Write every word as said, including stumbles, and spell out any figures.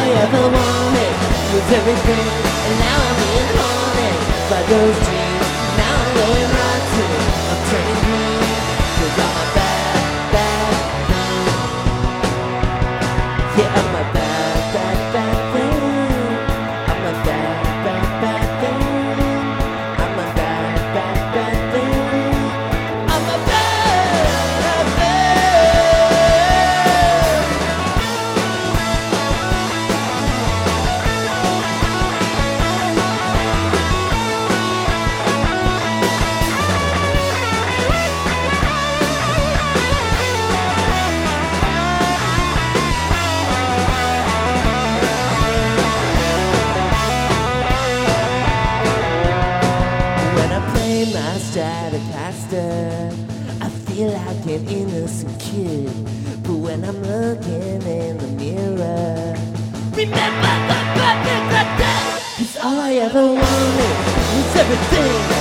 ever wanted was everything, and now I'm being haunted by those dreams. Now I'm going right to, I'm turning green, 'cause I'm a bad, bad thing. Yeah, I'm a bad, bad, bad thing. I'm a bad, bad, bad thing. I'm a bad, bad, bad thing. I'm a bad, bad thing. When I play my Stratocaster, I feel like an innocent kid. But when I'm looking in the mirror, remember the perfect day. 'Cause all I ever wanted was everything.